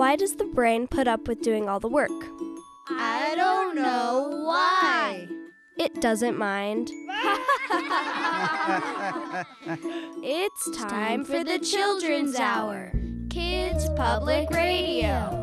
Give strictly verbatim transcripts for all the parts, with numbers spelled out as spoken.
Why does the brain put up with doing all the work? I don't know why. It doesn't mind. It's time for the Children's Hour, Kids Public Radio.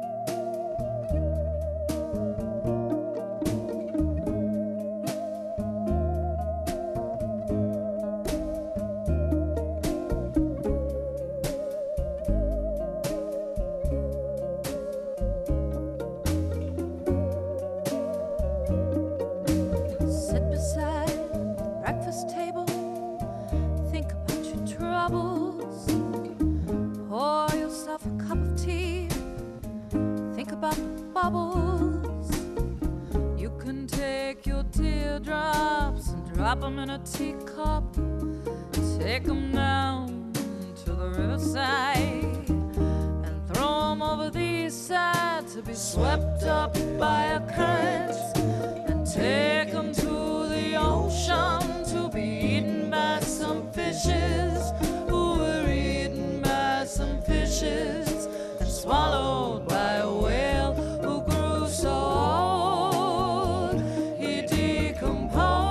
Drop them in a teacup, take them down to the riverside, and throw them over the east side to be swept up by a current, and take them to the ocean to be eaten by some fishes who were eaten by some fishes and swallowed by a whale who grew so old he decomposed.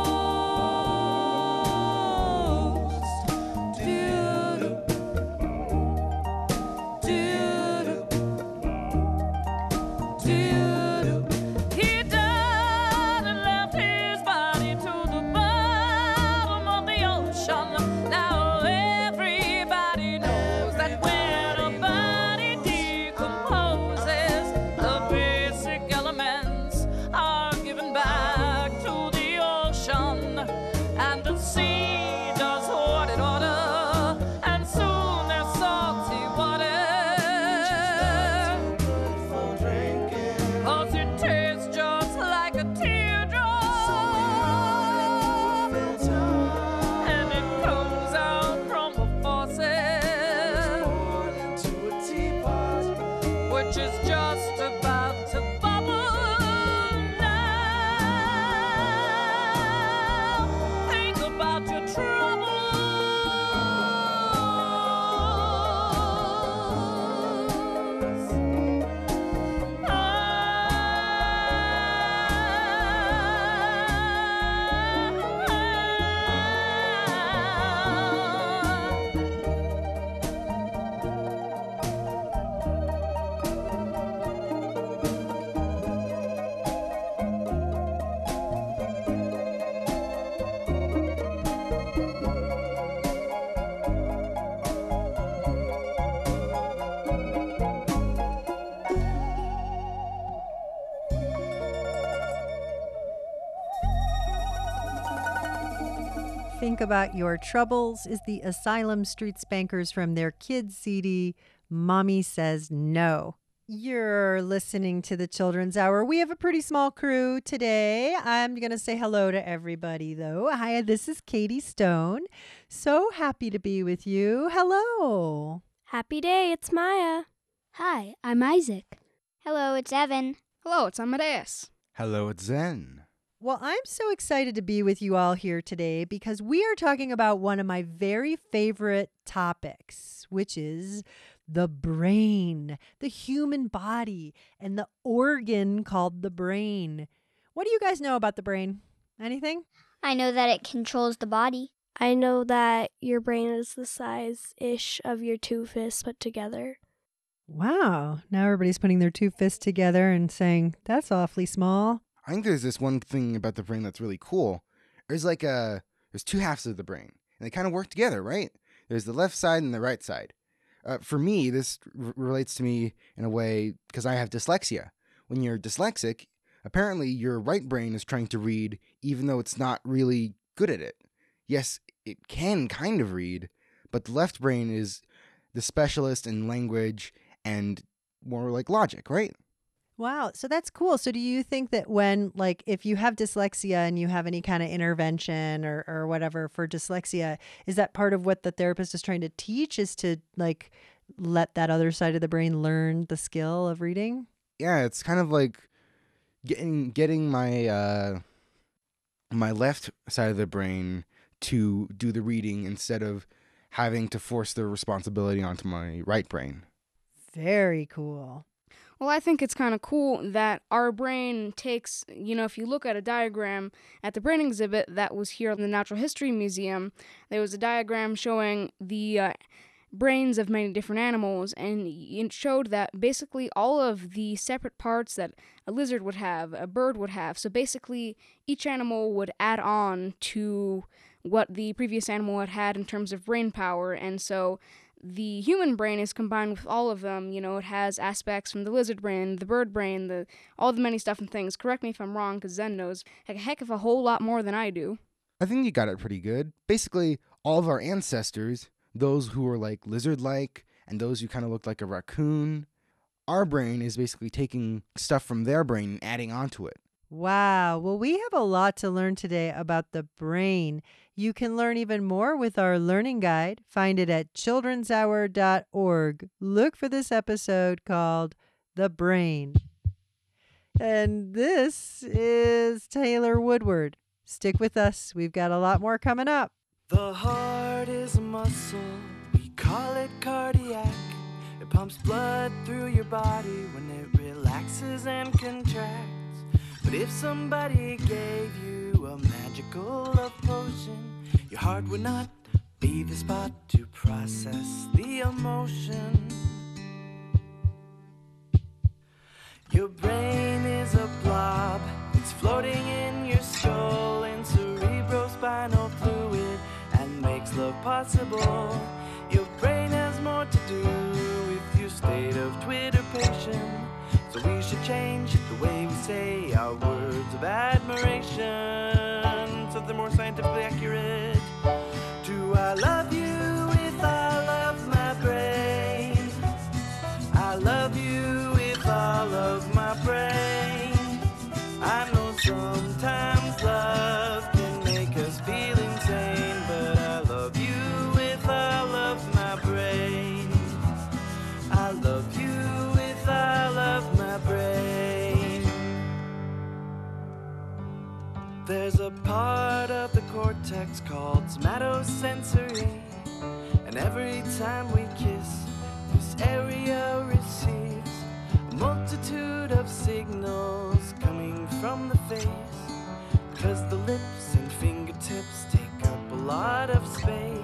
Think About Your Troubles is the Asylum Street Spankers from their kids' C D, Mommy Says No. You're listening to the Children's Hour. We have a pretty small crew today. I'm going to say hello to everybody, though. Hi, this is Katie Stone. So happy to be with you. Hello. Happy day, it's Maya. Hi, I'm Isaac. Hello, it's Evan. Hello, it's Amadeus. Hello, it's Zen. Well, I'm so excited to be with you all here today because we are talking about one of my very favorite topics, which is the brain, the human body, and the organ called the brain. What do you guys know about the brain? Anything? I know that it controls the body. I know that your brain is the size-ish of your two fists put together. Wow. Now everybody's putting their two fists together and saying, that's awfully small. I think there's this one thing about the brain that's really cool. There's like a, there's two halves of the brain, and they kind of work together, right? There's the left side and the right side. Uh, for me, this r- relates to me in a way because I have dyslexia. When you're dyslexic, apparently your right brain is trying to read even though it's not really good at it. Yes, it can kind of read, but the left brain is the specialist in language and more like logic, right? Wow. So that's cool. So do you think that when, like, if you have dyslexia and you have any kind of intervention or, or whatever for dyslexia, is that part of what the therapist is trying to teach is to, like, let that other side of the brain learn the skill of reading? Yeah, it's kind of like getting getting my uh, my left side of the brain to do the reading instead of having to force the responsibility onto my right brain. Very cool. Well, I think it's kind of cool that our brain takes, you know, if you look at a diagram at the brain exhibit that was here in the Natural History Museum, there was a diagram showing the uh, brains of many different animals, and it showed that basically all of the separate parts that a lizard would have, a bird would have, so basically each animal would add on to what the previous animal had had in terms of brain power, and so the human brain is combined with all of them. You know, it has aspects from the lizard brain, the bird brain, the all the many stuff and things. Correct me if I'm wrong, because Zen knows a heck of a whole lot more than I do. I think you got it pretty good. Basically, all of our ancestors, those who were like lizard-like and those who kind of looked like a raccoon, our brain is basically taking stuff from their brain and adding onto it. Wow. Well, we have a lot to learn today about the brain. You can learn even more with our learning guide. Find it at children's hour dot org. Look for this episode called The Brain. And this is Taylor Woodward. Stick with us. We've got a lot more coming up. The heart is a muscle. We call it cardiac. It pumps blood through your body when it relaxes and contracts. But if somebody gave you a magical love potion, your heart would not be the spot to process the emotion. Your brain is a blob. It's floating in your skull in cerebrospinal fluid and makes love possible. Your brain has more to do with your state of twitterpation. So we should change the way we say our words of admiration. Something more scientifically accurate. Do I love you if I love my brain? I love you if I love my brain. I know sometimes love can make us feel insane, but I love you if I love my brain. I love you if I love my brain. There's a part of the cortex called somatosensory, and every time we kiss, this area receives a multitude of signals coming from the face, because the lips and fingertips take up a lot of space.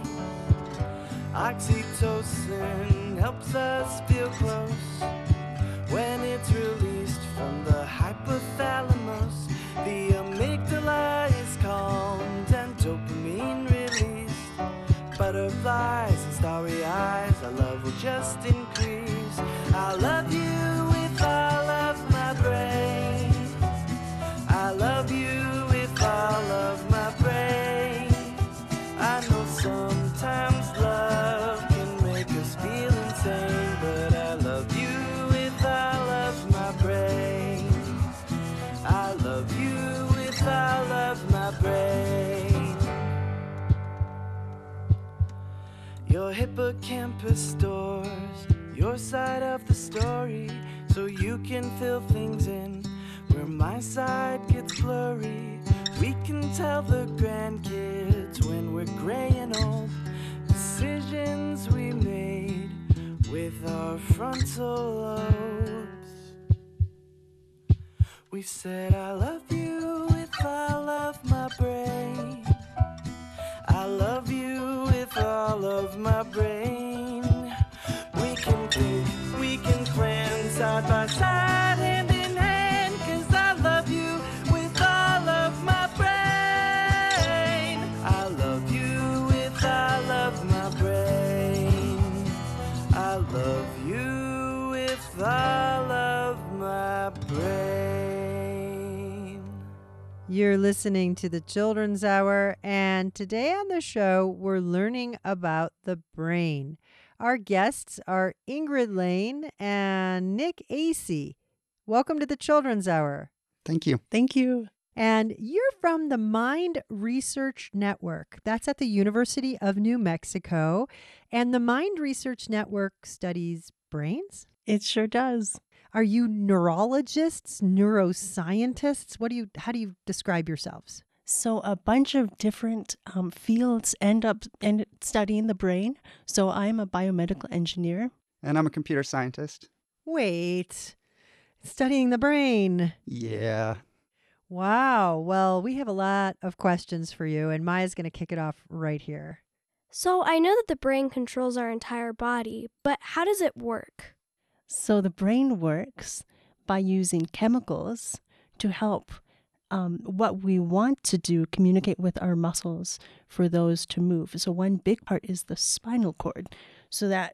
Oxytocin helps us feel close when it's released from the hypothalamus. The amygdala is calmed and dopamine released. Butterflies and starry eyes, our love will just increase. I love you if I love my brain. I love you if I love my brain. I know sometimes love can make us feel insane, but I love you if I love my brain. I love you if I love my brain. Your hippocampus stores your side of the story, so you can fill things in where my side gets blurry. We can tell the grandkids when we're gray and old decisions we made with our frontal lobes. We said I love you if I love my brain. I love you if I love my brain. We can think, we can plan side by side, hand in hand, 'cause I love you with all of my brain. I love you if I love my brain. I love you if I love my brain. You're listening to the Children's Hour, and today on the show, we're learning about the brain. Our guests are Ingrid Lane and Nick Acey. Welcome to the Children's Hour. Thank you. Thank you. And you're from the Mind Research Network. That's at the University of New Mexico. And the Mind Research Network studies brains? It sure does. Are you neurologists, neuroscientists? What do you? How do you describe yourselves? So a bunch of different um, fields end up end studying the brain. So I'm a biomedical engineer. And I'm a computer scientist. Wait, studying the brain. Yeah. Wow. Well, we have a lot of questions for you, and Maya's going to kick it off right here. So I know that the brain controls our entire body, but how does it work? So the brain works by using chemicals to help um, what we want to do communicate with our muscles for those to move. So one big part is the spinal cord. So that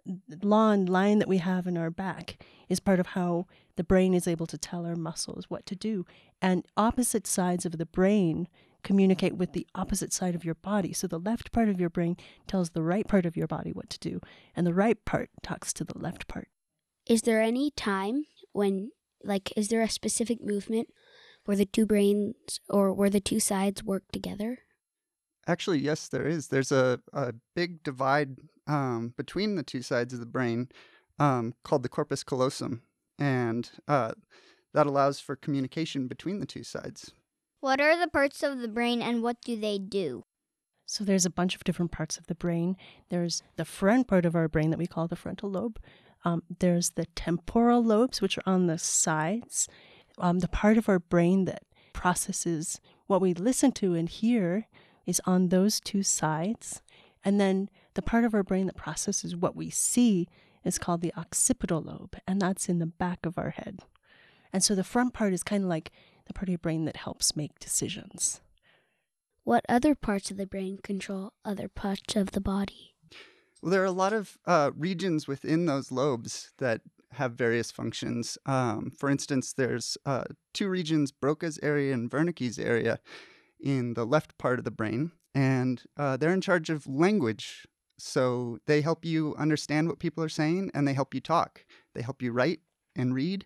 long line that we have in our back is part of how the brain is able to tell our muscles what to do. And opposite sides of the brain communicate with the opposite side of your body. So the left part of your brain tells the right part of your body what to do, and the right part talks to the left part. Is there any time when, like, is there a specific movement where the two brains or where the two sides work together? Actually, yes, there is. There's a, a big divide um, between the two sides of the brain um, called the corpus callosum, and uh, that allows for communication between the two sides. What are the parts of the brain and what do they do? So there's a bunch of different parts of the brain. There's the front part of our brain that we call the frontal lobe. Um, there's the temporal lobes, which are on the sides. Um, the part of our brain that processes what we listen to and hear is on those two sides. And then the part of our brain that processes what we see is called the occipital lobe, and that's in the back of our head. And so the front part is kind of like the part of your brain that helps make decisions. What other parts of the brain control other parts of the body? Well, there are a lot of uh, regions within those lobes that have various functions. Um, for instance, there's uh, two regions, Broca's area and Wernicke's area, in the left part of the brain, and uh, they're in charge of language. So they help you understand what people are saying, and they help you talk. They help you write and read,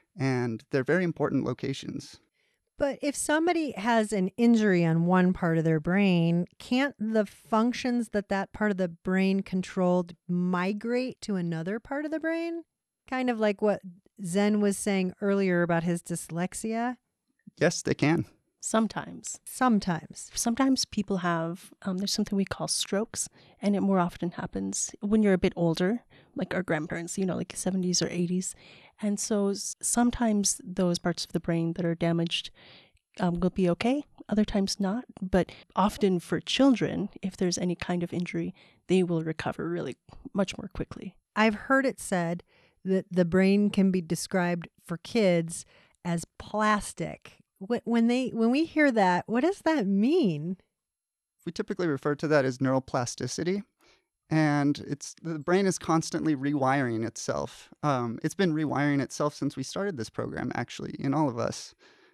and they're very important locations. But if somebody has an injury on one part of their brain, can't the functions that that part of the brain controlled migrate to another part of the brain? Kind of like what Zen was saying earlier about his dyslexia? Yes, they can. Sometimes. Sometimes. Sometimes people have, um, there's something we call strokes, and it more often happens when you're a bit older, like our grandparents, you know, like seventies or eighties. And so sometimes those parts of the brain that are damaged um, will be okay, other times not. But often for children, if there's any kind of injury, they will recover really much more quickly. I've heard it said that the brain can be described for kids as plastic. When they when we hear that, what does that mean? We typically refer to that as neuroplasticity. And it's the brain is constantly rewiring itself. Um, it's been rewiring itself since we started this program, actually, in all of us,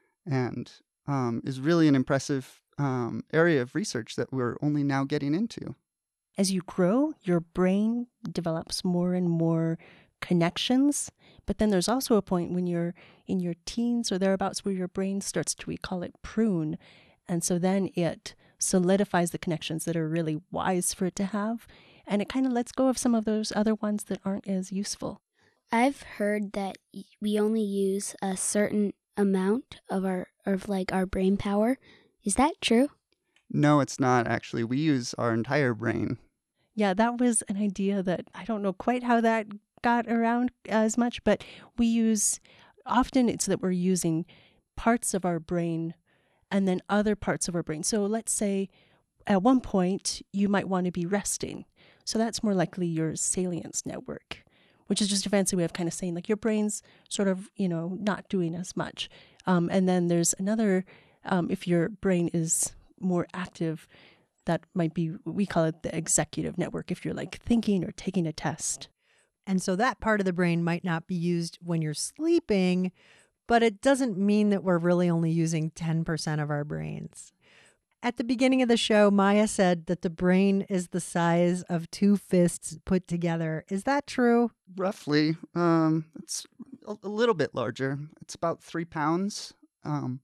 and um, is really an impressive um, area of research that we're only now getting into. As you grow, your brain develops more and more connections, but then there's also a point when you're in your teens or thereabouts where your brain starts to, we call it prune, and so then it solidifies the connections that are really wise for it to have. And it kind of lets go of some of those other ones that aren't as useful. I've heard that we only use a certain amount of our of like our brain power. Is that true? No, it's not actually. We use our entire brain. Yeah, that was an idea that I don't know quite how that got around as much, but we use, often it's that we're using parts of our brain and then other parts of our brain. So let's say at one point you might want to be resting. So that's more likely your salience network, which is just a fancy way of kind of saying like your brain's sort of, you know, not doing as much. Um, and then there's another, um, if your brain is more active, that might be, we call it the executive network, if you're like thinking or taking a test. And so that part of the brain might not be used when you're sleeping, but it doesn't mean that we're really only using ten percent of our brains. At the beginning of the show, Maya said that the brain is the size of two fists put together. Is that true? Roughly. Um, it's a, a little bit larger. It's about three pounds. Um,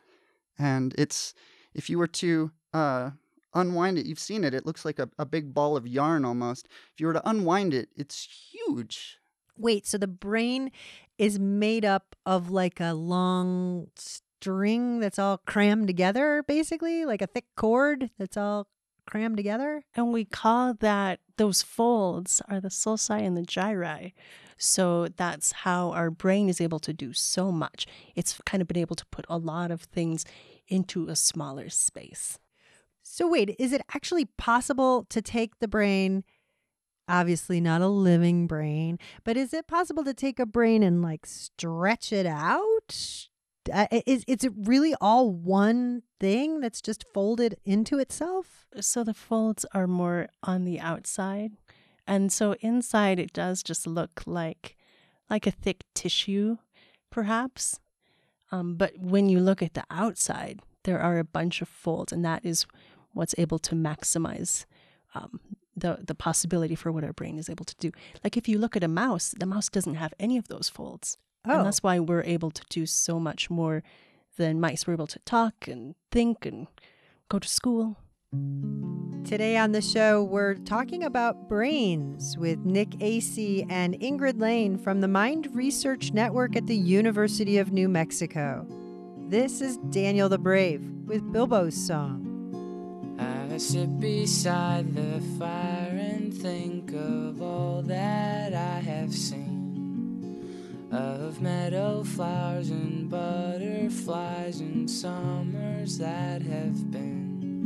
and it's, if you were to uh, unwind it, you've seen it, it looks like a, a big ball of yarn almost. If you were to unwind it, it's huge. Wait, so the brain is made up of like a long string that's all crammed together, basically, like a thick cord that's all crammed together? And we call that, those folds are the sulci and the gyri. So that's how our brain is able to do so much. It's kind of been able to put a lot of things into a smaller space. So wait, is it actually possible to take the brain, obviously not a living brain, but is it possible to take a brain and like stretch it out? Uh, is, is it really all one thing that's just folded into itself? So the folds are more on the outside. And so inside it does just look like like a thick tissue, perhaps. Um, but when you look at the outside, there are a bunch of folds, and that is what's able to maximize um, the, the possibility for what our brain is able to do. Like if you look at a mouse, the mouse doesn't have any of those folds. Oh. And that's why we're able to do so much more than mice. We're able to talk and think and go to school. Today on the show, we're talking about brains with Nick Acey and Ingrid Lane from the Mind Research Network at the University of New Mexico. This is Daniel the Brave with Bilbo's song. I sit beside the fire and think of all that I have seen, of meadow flowers and butterflies and summers that have been.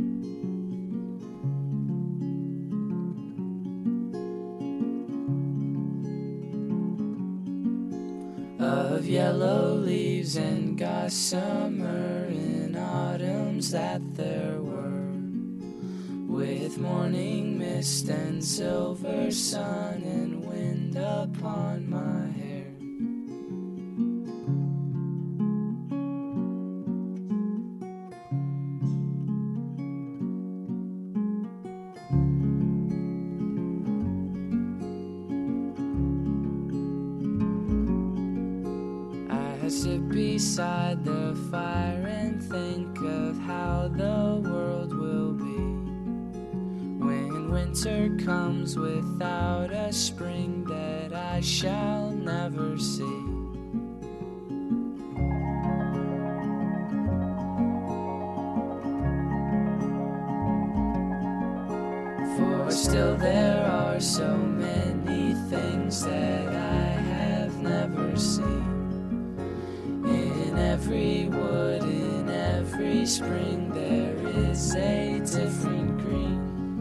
Of yellow leaves and gossamer in autumns that there were, with morning mist and silver sun and wind upon my hair. Sit beside the fire and think of how the world will be when winter comes without a spring that I shall never see. For still there are so many things that I have never seen. In every wood, in every spring, there is a different green.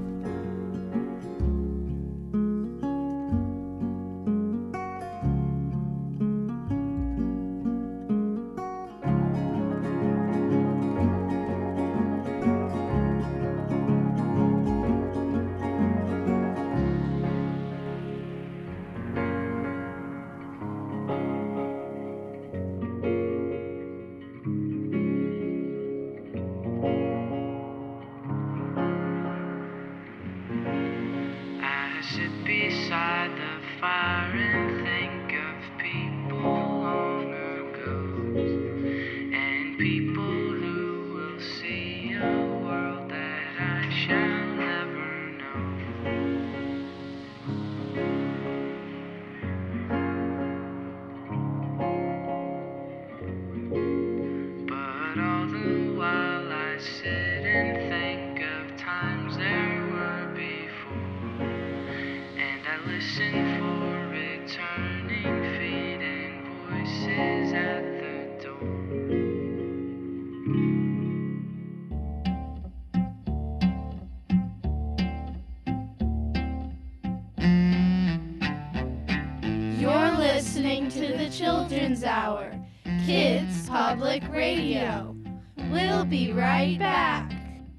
Sit beside the fire and think of people long ago, and people who will see a world that I shall never know. But all the while I sit and think of times there were before, and I listen for returning feet and voices at the door. You're listening to the Children's Hour, Kids Public Radio. We'll be right back.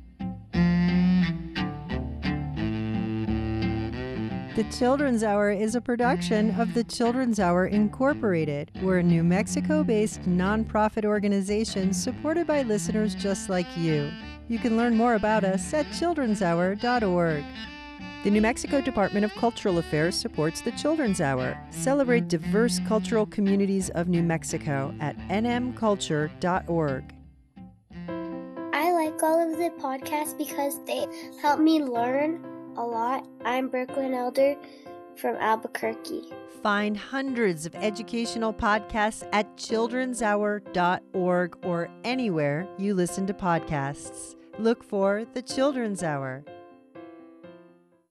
The Children's Hour is a production of the Children's Hour Incorporated. We're a New Mexico-based nonprofit organization supported by listeners just like you. You can learn more about us at children's hour dot org. The New Mexico Department of Cultural Affairs supports the Children's Hour. Celebrate diverse cultural communities of New Mexico at n m culture dot org. I like all of the podcasts because they help me learn a lot. I'm Brooklyn Elder from Albuquerque. Find hundreds of educational podcasts at children's hour dot org or anywhere you listen to podcasts. Look for The Children's Hour.